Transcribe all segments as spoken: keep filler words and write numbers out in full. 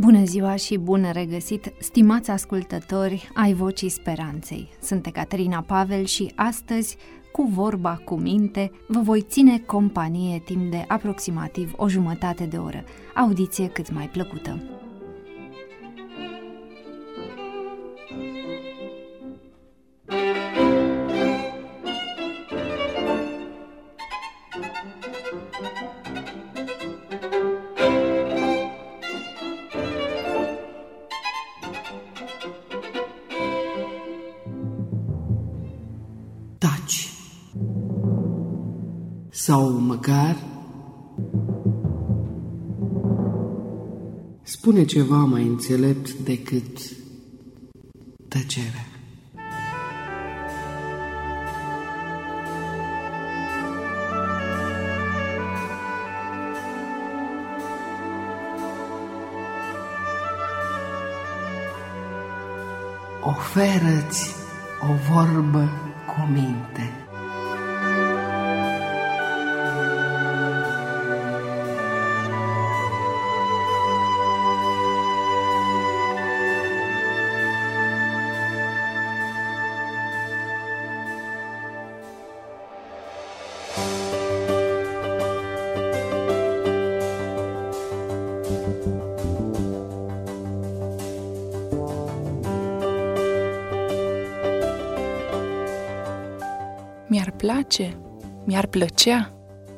Bună ziua și bun regăsit, stimați ascultători ai Vocii Speranței. Sunt Ecaterina Pavel și astăzi, cu vorba cu minte, vă voi ține companie timp de aproximativ o jumătate de oră. Audiție cât mai plăcută. Taci. Sau măcar spune ceva mai înțelept decât tăcerea. Oferă-ți o vorbă cu minte. Mi-ar place, mi-ar plăcea.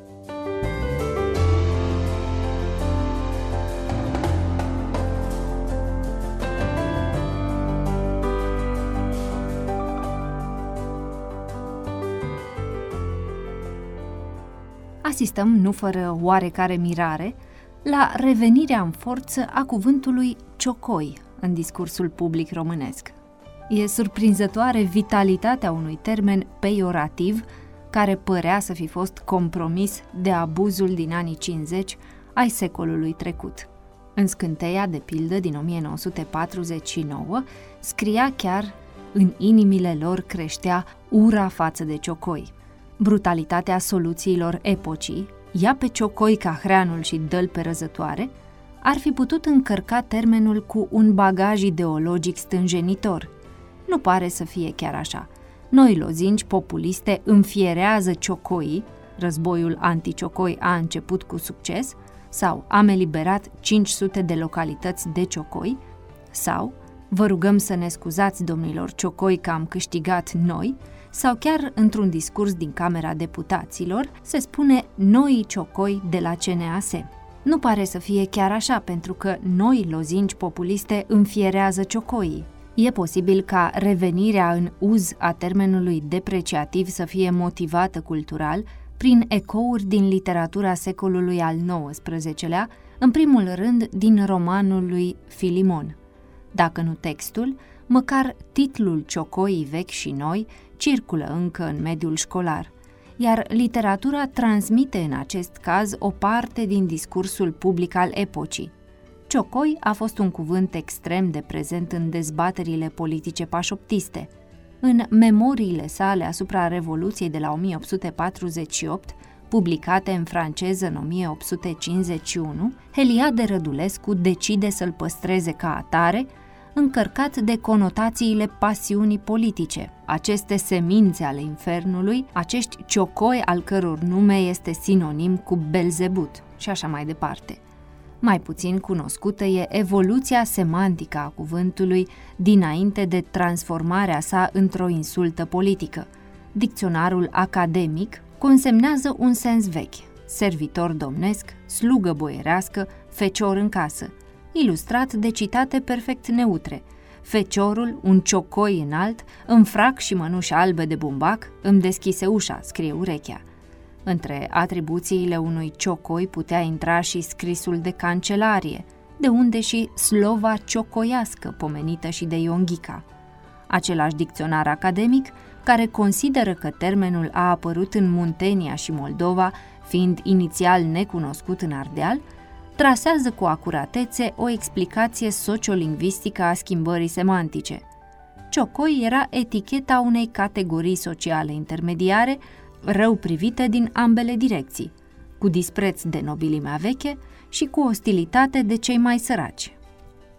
Asistăm, nu fără oarecare mirare, la revenirea în forță a cuvântului ciocoi în discursul public românesc. E surprinzătoare vitalitatea unui termen peiorativ care părea să fi fost compromis de abuzul din anii cincizeci ai secolului trecut. În Scânteia, de pildă, din o mie nouă sute patruzeci și nouă, scria chiar: în inimile lor creștea ura față de ciocoi. Brutalitatea soluțiilor epocii, ia pe ciocoi ca hreanul și dă-l pe răzătoare, ar fi putut încărca termenul cu un bagaj ideologic stânjenitor. Nu pare să fie chiar așa. Noi lozinci populiste înfierează ciocoii, războiul anti-ciocoi a început cu succes, sau am eliberat cinci sute de localități de ciocoi, sau vă rugăm să ne scuzați, domnilor ciocoi, că am câștigat noi, sau chiar într-un discurs din Camera Deputaților se spune noi ciocoi de la C N A S. Nu pare să fie chiar așa, pentru că noi lozinci populiste înfierează ciocoii. E posibil ca revenirea în uz a termenului depreciativ să fie motivată cultural prin ecouri din literatura secolului al nouăsprezecelea, în primul rând din romanul lui Filimon. Dacă nu textul, măcar titlul Ciocoii vechi și noi circulă încă în mediul școlar, iar literatura transmite în acest caz o parte din discursul public al epocii. Ciocoi a fost un cuvânt extrem de prezent în dezbaterile politice pașoptiste. În memoriile sale asupra Revoluției de la o mie opt sute patruzeci și opt, publicate în franceză în o mie opt sute cincizeci și unu, Heliade Rădulescu decide să-l păstreze ca atare, încărcat de conotațiile pasiunii politice, aceste semințe ale infernului, acești ciocoi al căror nume este sinonim cu Belzebut și așa mai departe. Mai puțin cunoscută e evoluția semantică a cuvântului dinainte de transformarea sa într-o insultă politică. Dicționarul academic consemnează un sens vechi: servitor domnesc, slugă boierească, fecior în casă, ilustrat de citate perfect neutre. Feciorul, un ciocoi înalt, în frac și mănuși albe de bumbac, îmi deschise ușa, scrie urechea. Între atribuțiile unui ciocoi putea intra și scrisul de cancelarie, de unde și slova ciocoiască, pomenită și de Ion Ghica. Același dicționar academic, care consideră că termenul a apărut în Muntenia și Moldova, fiind inițial necunoscut în Ardeal, trasează cu acuratețe o explicație sociolingvistică a schimbării semantice. Ciocoi era eticheta unei categorii sociale intermediare, rău privite din ambele direcții, cu dispreț de nobilimea veche și cu ostilitate de cei mai săraci.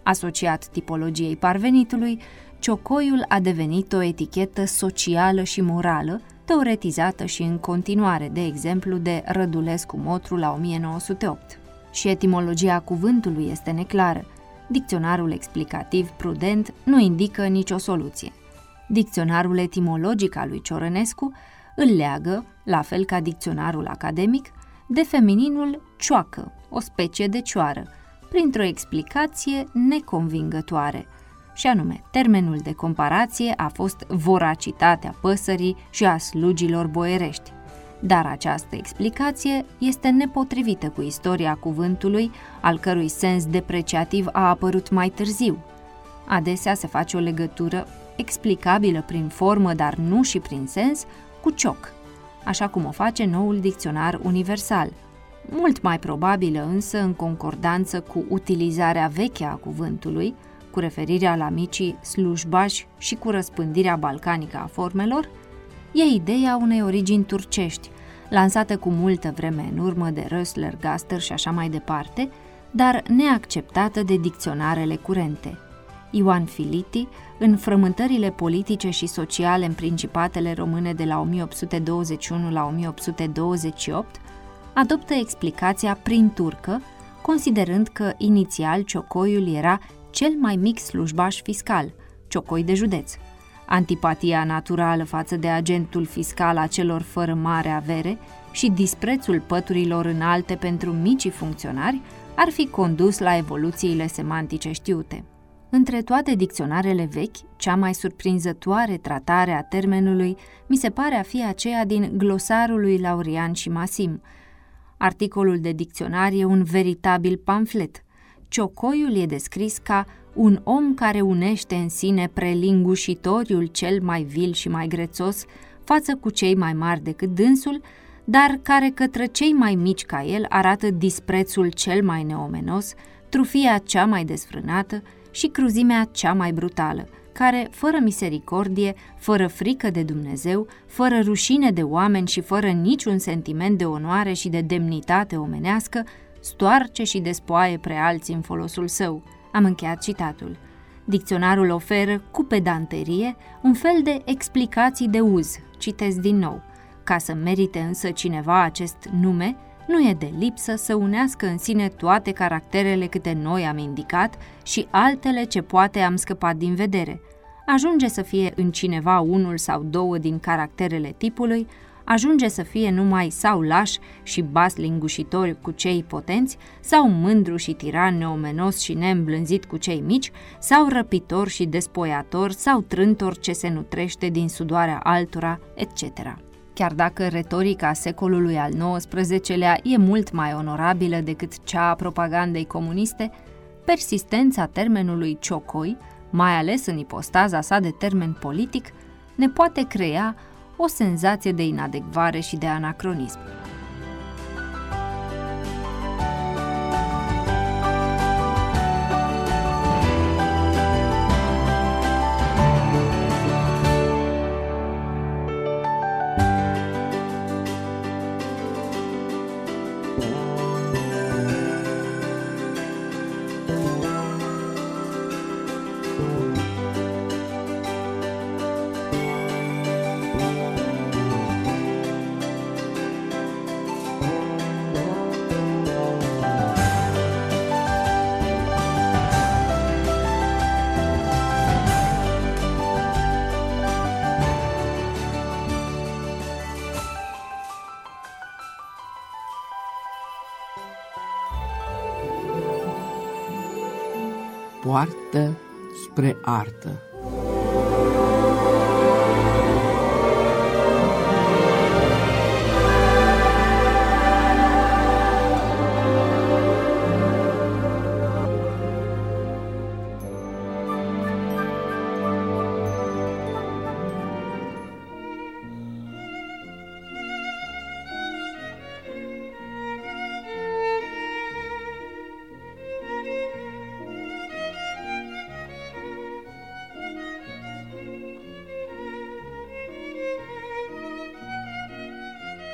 Asociat tipologiei parvenitului, ciocoiul a devenit o etichetă socială și morală, teoretizată și în continuare, de exemplu, de Rădulescu Motru la o mie nouă sute opt. Și etimologia cuvântului este neclară. Dicționarul explicativ prudent nu indică nicio soluție. Dicționarul etimologic al lui Ciorănescu îl leagă, la fel ca dicționarul academic, de femininul cioacă, o specie de cioară, printr-o explicație neconvingătoare, și anume, termenul de comparație a fost voracitatea păsării și a slugilor boierești. Dar această explicație este nepotrivită cu istoria cuvântului, al cărui sens depreciativ a apărut mai târziu. Adesea se face o legătură, explicabilă prin formă, dar nu și prin sens, cu cioc, așa cum o face noul dicționar universal, mult mai probabilă însă în concordanță cu utilizarea veche a cuvântului, cu referirea la micii slujbași și cu răspândirea balcanică a formelor, e ideea unei origini turcești, lansată cu multă vreme în urmă de Rösler, Gaster și așa mai departe, dar neacceptată de dicționarele curente. Ioan Filiti, în Frământările politice și sociale în Principatele Române de la o mie opt sute douăzeci și unu la o mie opt sute douăzeci și opt, adoptă explicația prin turcă, considerând că inițial ciocoiul era cel mai mic slujbaș fiscal, ciocoi de județ. Antipatia naturală față de agentul fiscal a celor fără mare avere și disprețul păturilor înalte pentru micii funcționari ar fi condus la evoluțiile semantice știute. Între toate dicționarele vechi, cea mai surprinzătoare tratare a termenului mi se pare a fi aceea din glosarul lui Laurian și Masim. Articolul de dicționar e un veritabil pamflet. Ciocoiul e descris ca un om care unește în sine prelingușitoriul cel mai vil și mai grețos față cu cei mai mari decât dânsul, dar care către cei mai mici ca el arată disprețul cel mai neomenos, trufia cea mai desfrânată și cruzimea cea mai brutală, care, fără misericordie, fără frică de Dumnezeu, fără rușine de oameni și fără niciun sentiment de onoare și de demnitate omenească, stoarce și despoaie pre alții în folosul său. Am încheiat citatul. Dicționarul oferă, cu pedanterie, un fel de explicații de uz, citesc din nou. Ca să merite însă cineva acest nume, nu e de lipsă să unească în sine toate caracterele câte noi am indicat și altele ce poate am scăpat din vedere. Ajunge să fie în cineva unul sau două din caracterele tipului, ajunge să fie numai sau laș și bas lingușitor cu cei potenți, sau mândru și tiran neomenos și neîmblânzit cu cei mici, sau răpitor și despoiator, sau trântor ce se nutrește din sudoarea altora, et cetera. Chiar dacă retorica secolului al nouăsprezecelea e mult mai onorabilă decât cea a propagandei comuniste, persistența termenului ciocoi, mai ales în ipostaza sa de termen politic, ne poate crea o senzație de inadecvare și de anacronism. Poartă spre artă.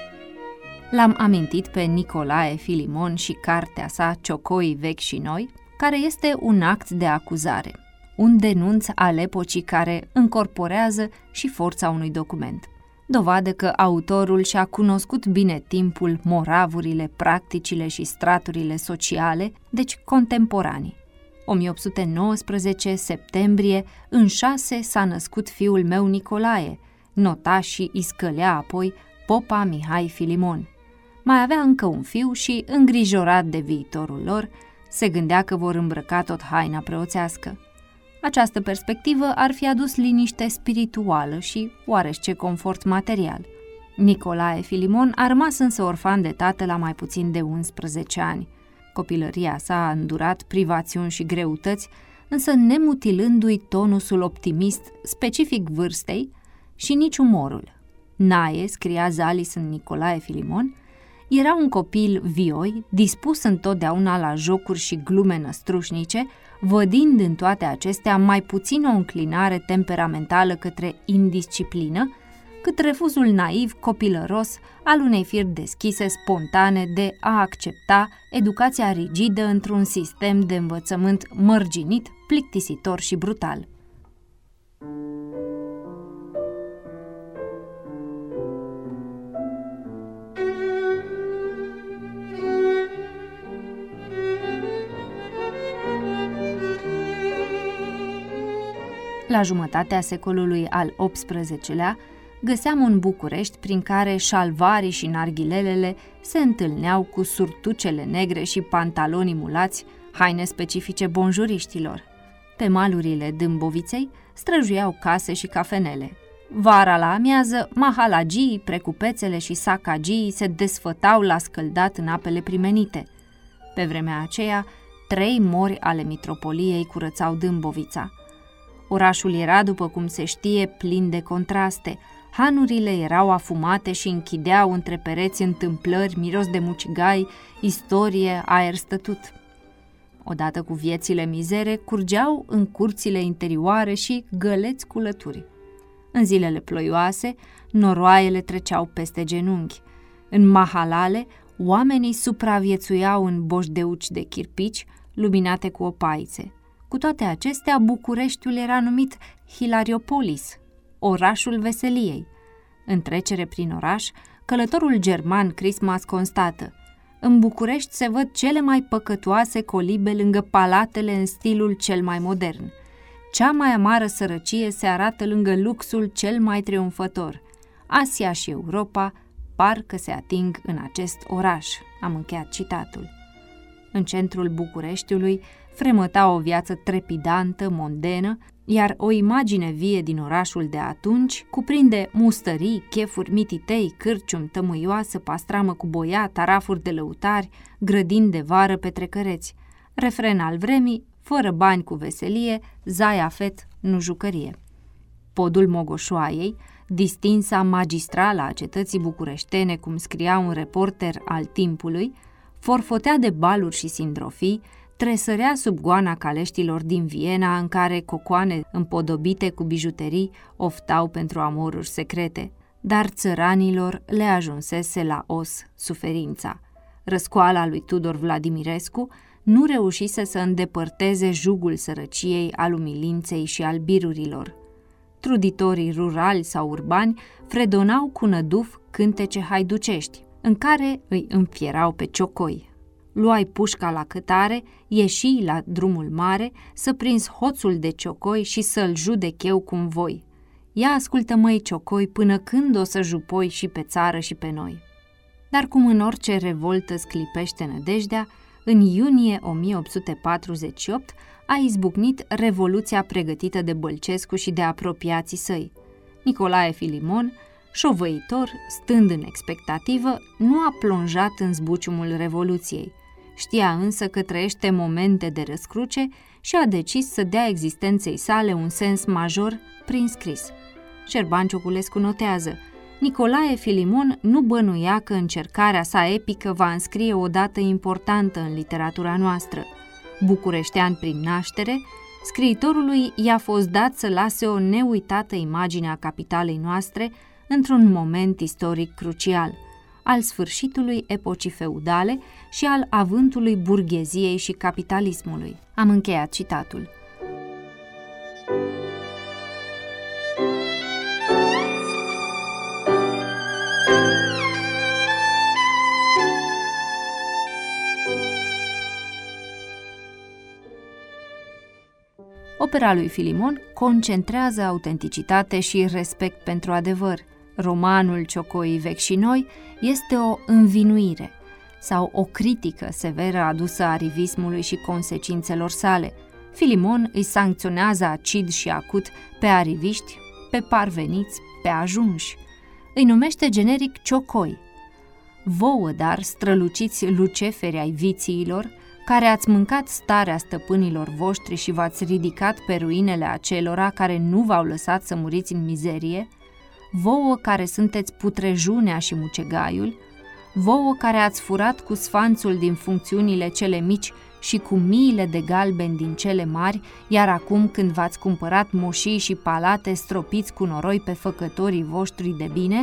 L-am amintit pe Nicolae Filimon și cartea sa Ciocoi vechi și noi, care este un act de acuzare, un denunț al epocii care încorporează și forța unui document. Dovadă că autorul și-a cunoscut bine timpul, moravurile, practicile și straturile sociale, deci contemporanii. o mie opt sute nouăsprezece, septembrie, în șase s-a născut fiul meu Nicolae, nota și iscălea apoi popa Mihai Filimon. Mai avea încă un fiu și, îngrijorat de viitorul lor, se gândea că vor îmbrăca tot haina preoțească. Această perspectivă ar fi adus liniște spirituală și oarește confort material. Nicolae Filimon a rămas însă orfan de tată la mai puțin de unsprezece ani. Copilăria sa a îndurat privațiuni și greutăți, însă nemutilându-i tonusul optimist specific vârstei și nici umorul. Nae, scria Zalis în Nicolae Filimon, era un copil vioi, dispus întotdeauna la jocuri și glume năstrușnice, vădind în toate acestea mai puțin o înclinare temperamentală către indisciplină, cât refuzul naiv, copilăros, al unei firi deschise, spontane, de a accepta educația rigidă într-un sistem de învățământ mărginit, plictisitor și brutal. La jumătatea secolului al optsprezecelea, găseam un București prin care șalvarii și narghilelele se întâlneau cu surtucele negre și pantalonii mulați, haine specifice bonjuriștilor. Pe malurile Dâmboviței străjuiau case și cafenele. Vara la amiază, mahalagii, precupețele și sacagii se desfătau la scăldat în apele primenite. Pe vremea aceea, trei mori ale mitropoliei curățau Dâmbovița. Orașul era, după cum se știe, plin de contraste. Hanurile erau afumate și închideau între pereți întâmplări, miros de mucigai, istorie, aer stătut. Odată cu viețile mizere, curgeau în curțile interioare și găleți cu lături. În zilele ploioase, noroaiele treceau peste genunchi. În mahalale, oamenii supraviețuiau în boșdeuci de chirpici, luminate cu opaițe. Cu toate acestea, Bucureștiul era numit Hilariopolis, orașul veseliei. În trecere prin oraș, călătorul german Christmas constată: în București se văd cele mai păcătoase colibe lângă palatele în stilul cel mai modern. Cea mai amară sărăcie se arată lângă luxul cel mai triumfător. Asia și Europa parcă se ating în acest oraș. Am încheiat citatul. În centrul Bucureștiului fremăta o viață trepidantă, mondenă, iar o imagine vie din orașul de atunci cuprinde mustării, chefuri mititei, cârciumi, tămâioasă, pastramă cu boia, tarafuri de lăutari, grădini de vară petrecăreți. Refren al vremii: fără bani cu veselie, zaia fet, nu jucărie. Podul Mogoșoaiei, distinsa magistrală a cetății bucureștene, cum scria un reporter al Timpului, forfotea de baluri și sindrofii, tresărea sub goana caleștilor din Viena, în care cocoane împodobite cu bijuterii oftau pentru amoruri secrete, dar țăranilor le ajunsese la os suferința. Răscoala lui Tudor Vladimirescu nu reușise să îndepărteze jugul sărăciei, al umilinței și al birurilor. Truditorii rurali sau urbani fredonau cu năduf cântece haiducești, în care îi înfierau pe ciocoi. Luai pușca la cătare, ieși la drumul mare, să prinzi hoțul de ciocoi și să-l judec eu cum voi. Ia ascultă, măi, ciocoi, până când o să jupoi și pe țară și pe noi. Dar cum în orice revoltă sclipește nădejdea, în iunie o mie opt sute patruzeci și opt a izbucnit revoluția pregătită de Bălcescu și de apropiații săi. Nicolae Filimon, șovăitor, stând în expectativă, nu a plonjat în zbuciumul revoluției. Știa însă că trăiește momente de răscruce și a decis să dea existenței sale un sens major prin scris. Șerban Cioculescu notează: Nicolae Filimon nu bănuia că încercarea sa epică va înscrie o dată importantă în literatura noastră. Bucureștean prin naștere, scriitorului i-a fost dat să lase o neuitată imagine a capitalei noastre într-un moment istoric crucial. al sfârșitului epocii feudale și al avântului burgheziei și capitalismului. Am încheiat citatul. Opera lui Filimon concentrează autenticitate și respect pentru adevăr. Romanul Ciocoii vechi și noi este o învinuire sau o critică severă adusă arivismului și consecințelor sale. Filimon îi sancționează acid și acut pe ariviști, pe parveniți, pe ajunși. Îi numește generic ciocoi. Vouă, dar, străluciți luceferi ai vițiilor, care ați mâncat starea stăpânilor voștri și v-ați ridicat pe ruinele acelora care nu v-au lăsat să muriți în mizerie, vouă care sunteți putrejunea și mucegaiul, vouă care ați furat cu sfanțul din funcțiunile cele mici și cu miile de galbeni din cele mari, iar acum când v-ați cumpărat moșii și palate stropiți cu noroi pe făcătorii voștri de bine,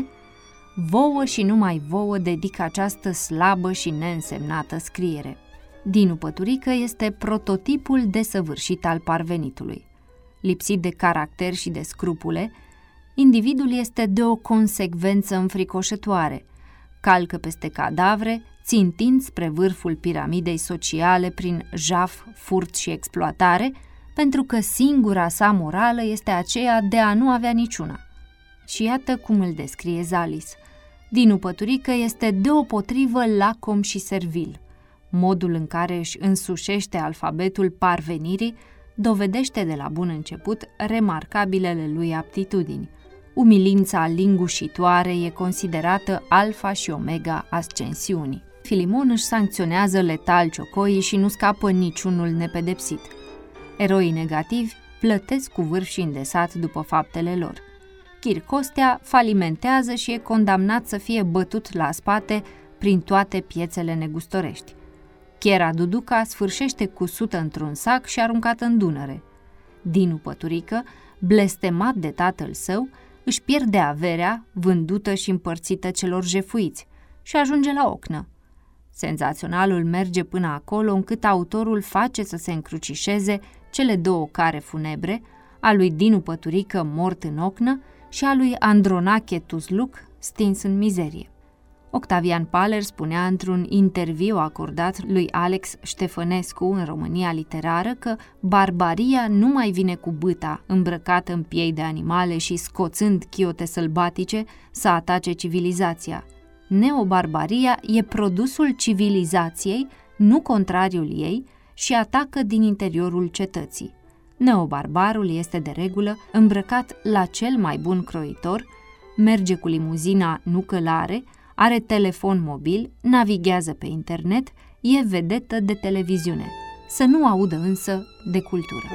vouă și numai vouă dedic această slabă și neînsemnată scriere. Dinu Păturică este prototipul desăvârșit al parvenitului. Lipsit de caracter și de scrupule, individul este de o consecvență înfricoșătoare, calcă peste cadavre, țintind spre vârful piramidei sociale prin jaf, furt și exploatare, pentru că singura sa morală este aceea de a nu avea niciuna. Și iată cum îl descrie Zalis. Dinu Păturică este deopotrivă lacom și servil. Modul în care își însușește alfabetul parvenirii dovedește de la bun început remarcabilele lui aptitudini. Umilința lingușitoare e considerată alfa și omega ascensiunii. Filimon își sancționează letal ciocoii și nu scapă niciunul nepedepsit. Eroii negativi plătesc cu vârf și îndesat după faptele lor. Chir Costea falimentează și e condamnat să fie bătut la spate prin toate piețele negustorești. Chiera Duduca sfârșește cusută într-un sac și aruncată în Dunăre. Dinu Păturică, blestemat de tatăl său, își pierde averea, vândută și împărțită celor jefuiți, și ajunge la ocnă. Senzaționalul merge până acolo încât autorul face să se încrucișeze cele două care funebre, a lui Dinu Păturică mort în ocnă și a lui Andronache Tuzluc stins în mizerie. Octavian Paler spunea într-un interviu acordat lui Alex Ștefănescu în România Literară că barbaria nu mai vine cu bâta, îmbrăcată în piei de animale și scoțând chiote sălbatice să atace civilizația. Neobarbaria e produsul civilizației, nu contrariul ei, și atacă din interiorul cetății. Neobarbarul este de regulă îmbrăcat la cel mai bun croitor, merge cu limuzina nu călare, are telefon mobil, navighează pe internet, e vedetă de televiziune. Să nu audă însă de cultură.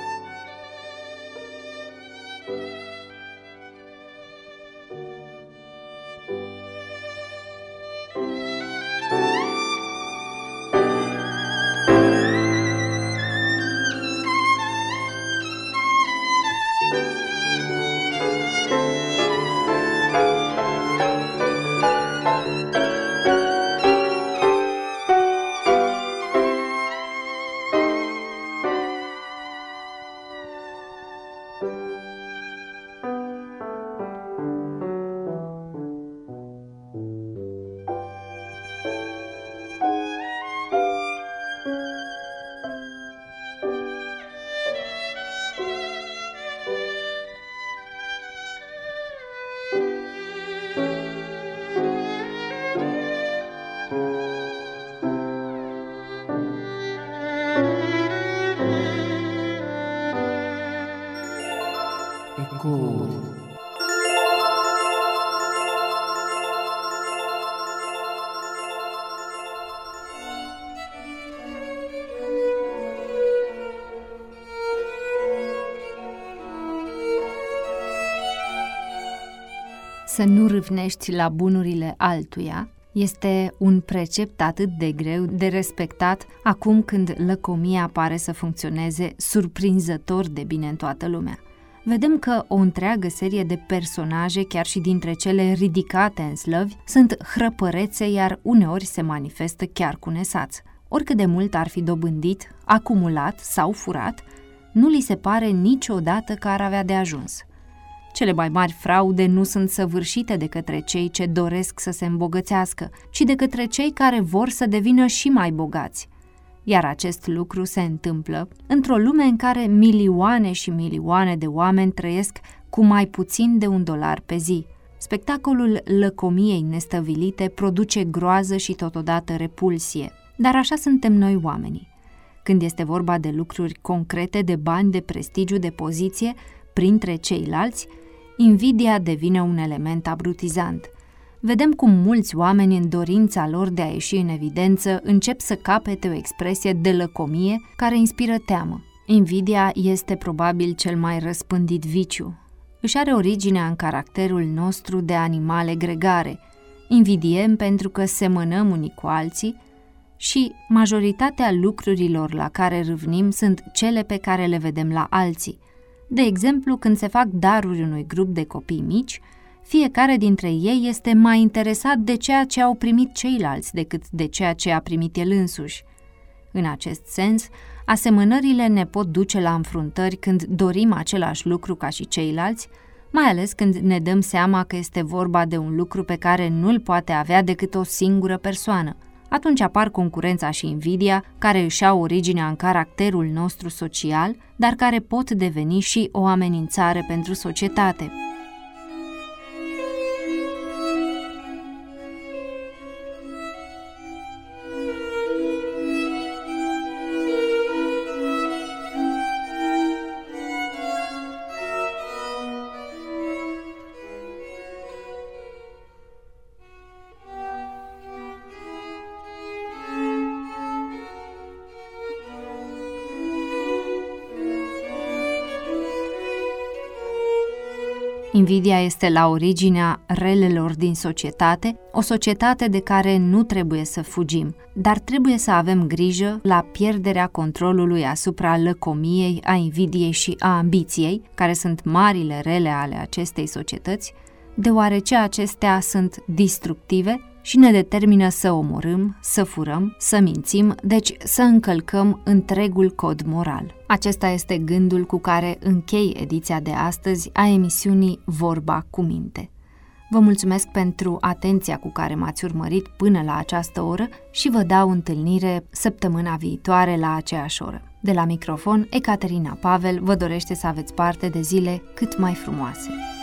Ecouri. Să nu râvnești la bunurile altuia este un precept atât de greu de respectat acum când lăcomia pare să funcționeze surprinzător de bine în toată lumea. vedem că o întreagă serie de personaje, chiar și dintre cele ridicate în slăvi, sunt hrăpărețe, iar uneori se manifestă chiar cu nesaț. Oricât de mult ar fi dobândit, acumulat sau furat, nu li se pare niciodată că ar avea de ajuns. Cele mai mari fraude nu sunt săvârșite de către cei ce doresc să se îmbogățească, ci de către cei care vor să devină și mai bogați. Iar acest lucru se întâmplă într-o lume în care milioane și milioane de oameni trăiesc cu mai puțin de un dolar pe zi. Spectacolul lăcomiei nestăvilite produce groază și totodată repulsie, dar așa suntem noi oamenii. Când este vorba de lucruri concrete, de bani, de prestigiu, de poziție, printre ceilalți, invidia devine un element abrutizant. Vedem cum mulți oameni, în dorința lor de a ieși în evidență, încep să capete o expresie de lăcomie care inspiră teamă. Invidia este probabil cel mai răspândit viciu. Își are originea în caracterul nostru de animale gregare. Invidiem pentru că semănăm unii cu alții și majoritatea lucrurilor la care râvnim sunt cele pe care le vedem la alții. De exemplu, când se fac daruri unui grup de copii mici, fiecare dintre ei este mai interesat de ceea ce au primit ceilalți decât de ceea ce a primit el însuși. În acest sens, asemănările ne pot duce la înfruntări când dorim același lucru ca și ceilalți, mai ales când ne dăm seama că este vorba de un lucru pe care nu-l poate avea decât o singură persoană. Atunci apar concurența și invidia, care își au originea în caracterul nostru social, dar care pot deveni și o amenințare pentru societate. Invidia este la originea relelor din societate, o societate de care nu trebuie să fugim, dar trebuie să avem grijă la pierderea controlului asupra lăcomiei, a invidiei și a ambiției, care sunt marile rele ale acestei societăți, deoarece acestea sunt destructive și ne determină să omorâm, să furăm, să mințim, deci să încălcăm întregul cod moral. Acesta este gândul cu care închei ediția de astăzi a emisiunii Vorba cu Minte. Vă mulțumesc pentru atenția cu care m-ați urmărit până la această oră și vă dau întâlnire săptămâna viitoare la aceeași oră. De la microfon, Ecaterina Pavel vă dorește să aveți parte de zile cât mai frumoase.